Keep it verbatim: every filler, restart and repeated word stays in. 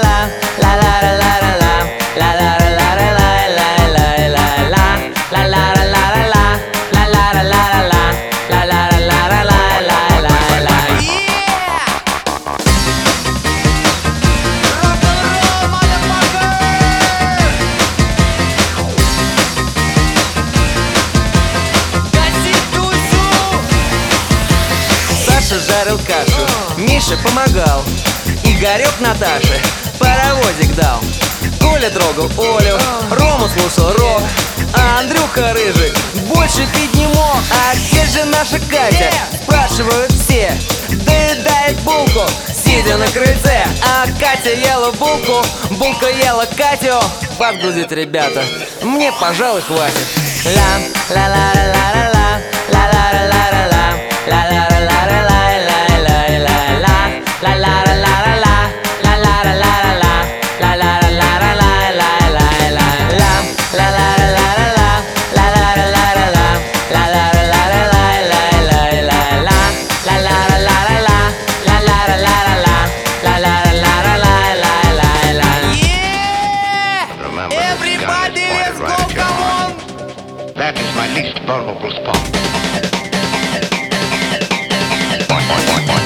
Саша жарил кашу, Миша помогал, Игорек Наташе паровозик дал. Коля трогал Олю, Рома слушал рок, а Андрюха рыжий больше пить не мог. А где же наша Катя? Спрашивают все. Доедает булку, сидя на крыльце. А Катя ела булку, булка ела Катю. Подгрузить, ребята, мне, пожалуй, хватит. Ла ла ла ла ла ла ла ла ла ла ла ла ла ла ла ла ла ла ла Everybody, let's go, come on! That is my least vulnerable spot.